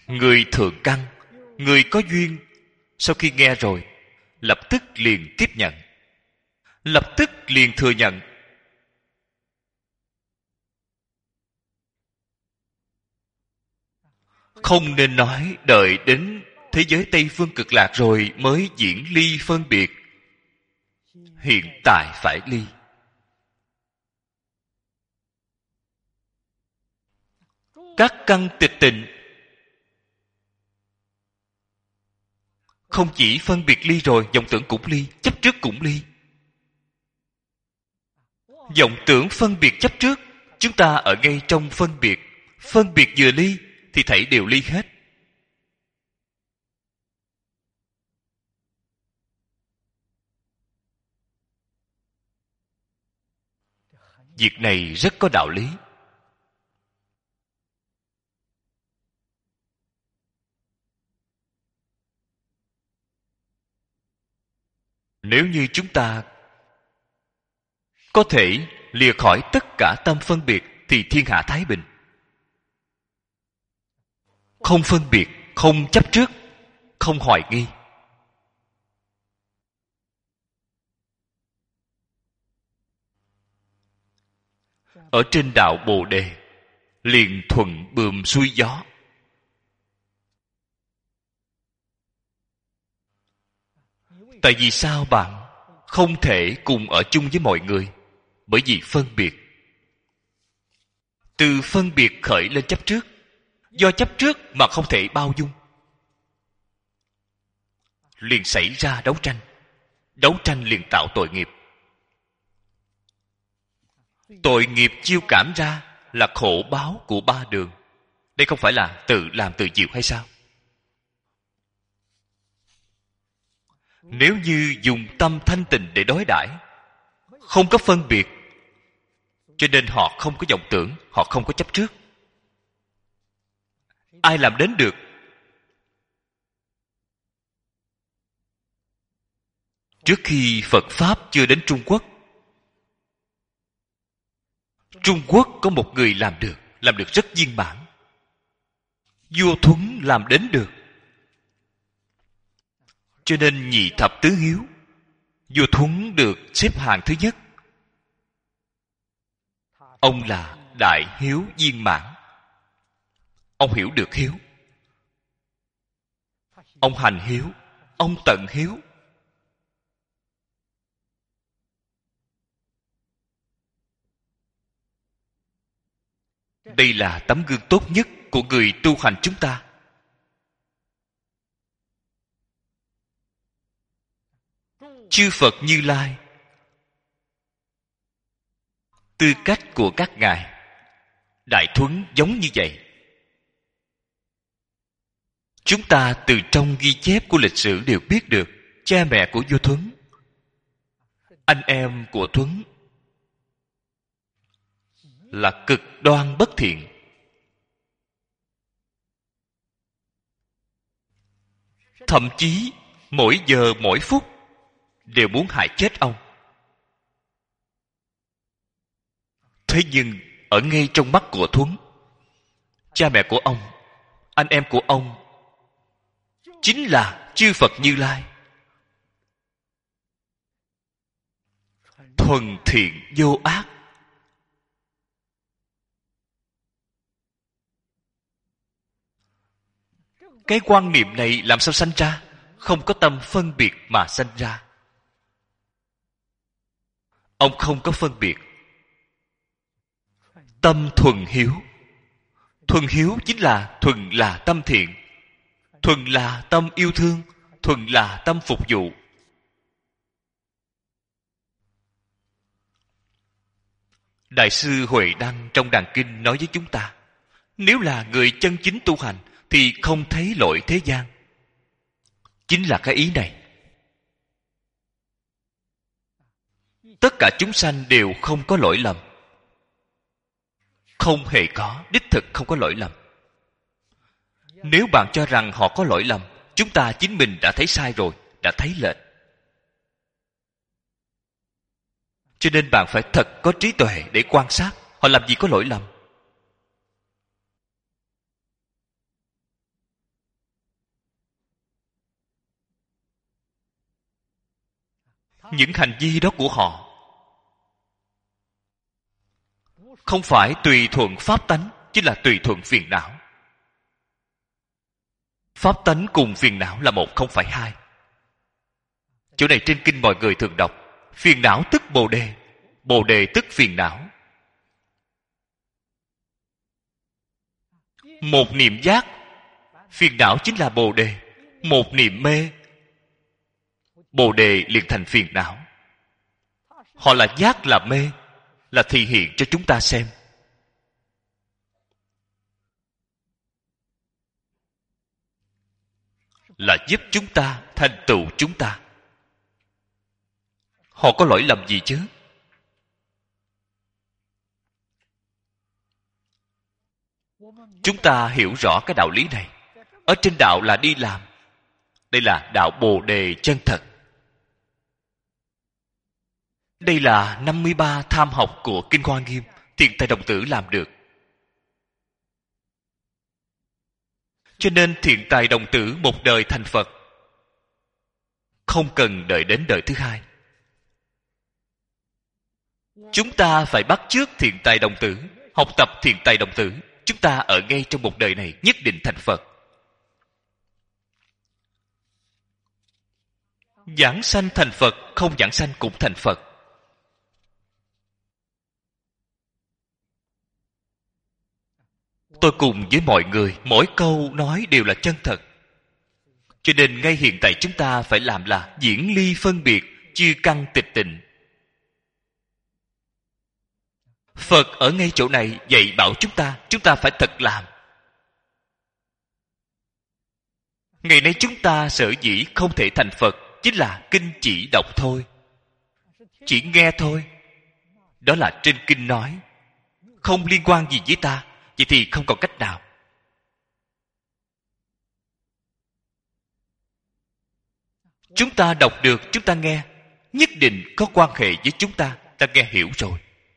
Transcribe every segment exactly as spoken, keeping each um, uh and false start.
Người thượng căn, người có duyên, sau khi nghe rồi lập tức liền tiếp nhận, lập tức liền thừa nhận. Không nên nói đợi đến thế giới Tây Phương Cực Lạc rồi mới diễn ly phân biệt. Hiện tại phải ly. Các căn tịch tịnh không chỉ phân biệt ly rồi, vọng tưởng cũng ly, chấp trước cũng ly. Vọng tưởng phân biệt chấp trước, chúng ta ở ngay trong phân biệt. Phân biệt vừa ly thì thảy đều ly hết. Việc này rất có đạo lý. Nếu như chúng ta có thể lìa khỏi tất cả tâm phân biệt thì thiên hạ thái bình. Không phân biệt, không chấp trước, không hoài nghi. Ở trên đạo Bồ Đề liền thuận buồm xuôi gió. Tại vì sao bạn không thể cùng ở chung với mọi người? Bởi vì phân biệt. Từ phân biệt khởi lên chấp trước. Do chấp trước mà không thể bao dung, liền xảy ra đấu tranh. Đấu tranh liền tạo tội nghiệp. Tội nghiệp chiêu cảm ra là khổ báo của ba đường. Đây không phải là tự làm tự chịu hay sao? Nếu như dùng tâm thanh tịnh để đối đãi, không có phân biệt, cho nên họ không có vọng tưởng, họ không có chấp trước. Ai làm đến được? Trước khi Phật Pháp chưa đến Trung Quốc, Trung Quốc có một người làm được, làm được rất viên mãn. Vua Thuấn làm đến được. Cho nên nhị thập tứ hiếu, vua Thuấn được xếp hạng thứ nhất. Ông là đại hiếu viên mãn. Ông hiểu được hiếu. Ông hành hiếu, ông tận hiếu. Đây là tấm gương tốt nhất của người tu hành chúng ta. Chư Phật Như Lai, tư cách của các ngài Đại Thuấn giống như vậy. Chúng ta từ trong ghi chép của lịch sử đều biết được cha mẹ của vua Thuấn, anh em của Thuấn là cực đoan bất thiện. Thậm chí mỗi giờ mỗi phút đều muốn hại chết ông. Thế nhưng ở ngay trong mắt của Thuấn, cha mẹ của ông, anh em của ông chính là chư Phật Như Lai, thuần thiện vô ác. Cái quan niệm này làm sao sanh ra? Không có tâm phân biệt mà sanh ra. Ông không có phân biệt. Tâm thuần hiếu. Thuần hiếu chính là thuần là tâm thiện, thuần là tâm yêu thương, thuần là tâm phục vụ. Đại sư Huệ Đăng trong Đàn Kinh nói với chúng ta, nếu là người chân chính tu hành thì không thấy lỗi thế gian. Chính là cái ý này. Tất cả chúng sanh đều không có lỗi lầm. Không hề có, đích thực không có lỗi lầm. Nếu bạn cho rằng họ có lỗi lầm, chúng ta chính mình đã thấy sai rồi, đã thấy lệch. Cho nên bạn phải thật có trí tuệ để quan sát họ làm gì có lỗi lầm. những hành vi đó của họ không phải tùy thuận pháp tánh, chính là tùy thuận phiền não. Pháp tánh cùng phiền não là một, không phải hai. Chỗ này trên kinh mọi người thường đọc, phiền não tức bồ đề, bồ đề tức phiền não. Một niệm giác, phiền não chính là bồ đề. Một niệm mê, bồ đề liền thành phiền não. Họ là giác là mê, là thị hiện cho chúng ta xem. Là giúp chúng ta, thành tựu chúng ta. Họ có lỗi lầm gì chứ? Chúng ta hiểu rõ cái đạo lý này. Ở trên đạo là đi làm. Đây là đạo bồ đề chân thật. Đây là năm mươi ba tham học của Kinh Hoa Nghiêm, Thiện Tài Đồng Tử làm được. Cho nên Thiện Tài Đồng Tử một đời thành Phật, không cần đợi đến đời thứ hai. Chúng ta phải bắt chước Thiện Tài Đồng Tử, học tập Thiện Tài Đồng Tử. Chúng ta ở ngay trong một đời này nhất định thành Phật. Giảng sanh thành Phật, không giảng sanh cũng thành Phật. Tôi cùng với mọi người, mỗi câu nói đều là chân thật. Cho nên ngay hiện tại chúng ta phải làm là diễn ly phân biệt, chư căn tịch tịnh. Phật ở ngay chỗ này dạy bảo chúng ta, chúng ta phải thật làm. Ngày nay chúng ta sở dĩ không thể thành Phật chính là kinh chỉ đọc thôi, chỉ nghe thôi. Đó là trên kinh nói, không liên quan gì với ta. Vậy thì không còn cách nào. Chúng ta đọc được, chúng ta nghe, nhất định có quan hệ với chúng ta. Ta nghe hiểu rồi.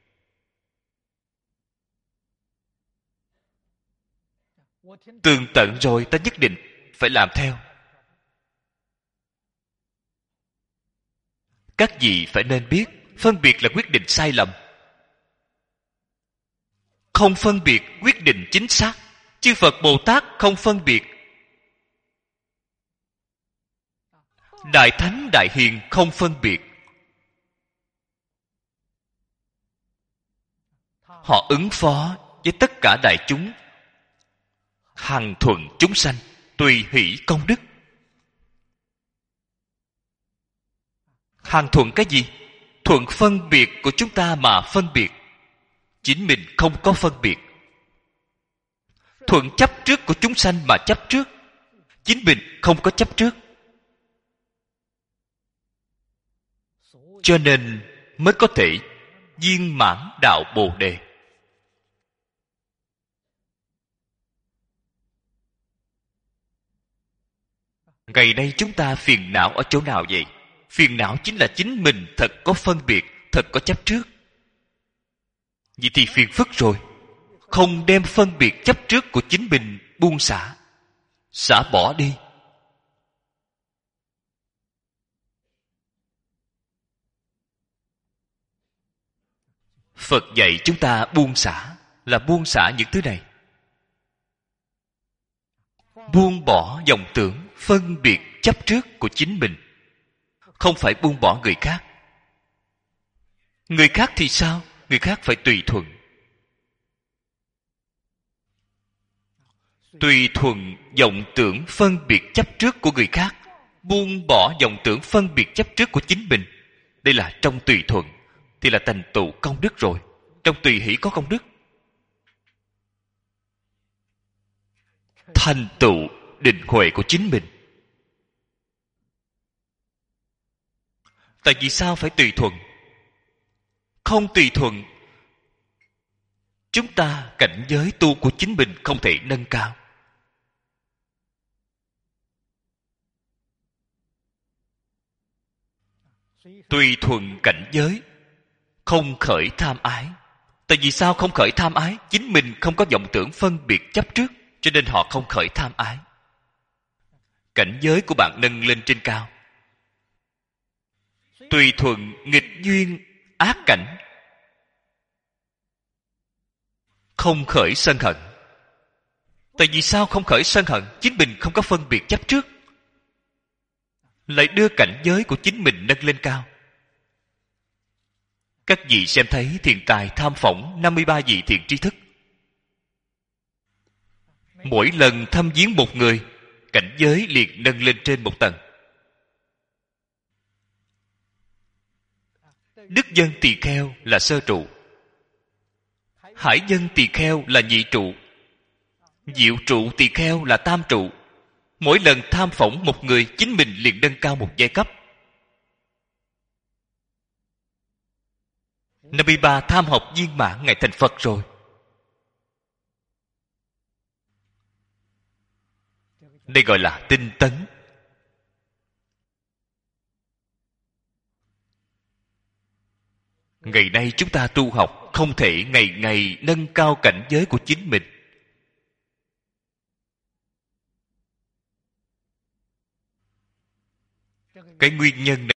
Tường tận rồi, ta nhất định phải làm theo. Các vị phải nên biết, phân biệt là quyết định sai lầm. Không phân biệt quyết định chính xác. Chư Phật Bồ Tát không phân biệt. Đại Thánh Đại Hiền không phân biệt. Họ ứng phó với tất cả đại chúng, hằng thuận chúng sanh, tùy hỷ công đức. Hằng thuận cái gì? Thuận phân biệt của chúng ta mà phân biệt. Chính mình không có phân biệt. Thuận chấp trước của chúng sanh mà chấp trước. Chính mình không có chấp trước. Cho nên mới có thể viên mãn đạo Bồ Đề. Ngày nay chúng ta phiền não ở chỗ nào vậy? Phiền não chính là chính mình thật có phân biệt, thật có chấp trước. Vậy thì phiền phức rồi. Không đem phân biệt chấp trước của chính mình buông xả, xả bỏ đi. Phật dạy chúng ta buông xả là buông xả những thứ này. Buông bỏ vọng tưởng, phân biệt chấp trước của chính mình. Không phải buông bỏ người khác. Người khác thì sao? Người khác phải tùy thuận. Tùy thuận vọng tưởng phân biệt chấp trước của người khác, buông bỏ vọng tưởng phân biệt chấp trước của chính mình. Đây là trong tùy thuận, thì là thành tựu công đức rồi. Trong tùy hỷ có công đức. Thành tựu định huệ của chính mình. Tại vì sao phải tùy thuận? Không tùy thuận, chúng ta cảnh giới tu của chính mình không thể nâng cao. Tùy thuận cảnh giới, không khởi tham ái. Tại vì sao không khởi tham ái? Chính mình không có vọng tưởng phân biệt chấp trước, cho nên họ không khởi tham ái. Cảnh giới của bạn nâng lên trên cao. tùy thuận nghịch duyên ác cảnh, không khởi sân hận. Tại vì sao không khởi sân hận? Chính mình không có phân biệt chấp trước, lại đưa cảnh giới của chính mình nâng lên cao. Các vị xem thấy thiền tài tham phỏng năm mươi ba vị thiện tri thức. Mỗi lần thăm viếng một người, cảnh giới liền nâng lên trên một tầng. Đức dân tỳ kheo là sơ trụ, hải dân tỳ kheo là nhị trụ, diệu trụ tỳ kheo là tam trụ. Mỗi lần tham phỏng một người, chính mình liền nâng cao một giai cấp. năm mươi ba tham học viên mãn, ngài thành Phật rồi. Đây gọi là tinh tấn. Ngày nay chúng ta tu học không thể ngày ngày nâng cao cảnh giới của chính mình. Cái nguyên nhân này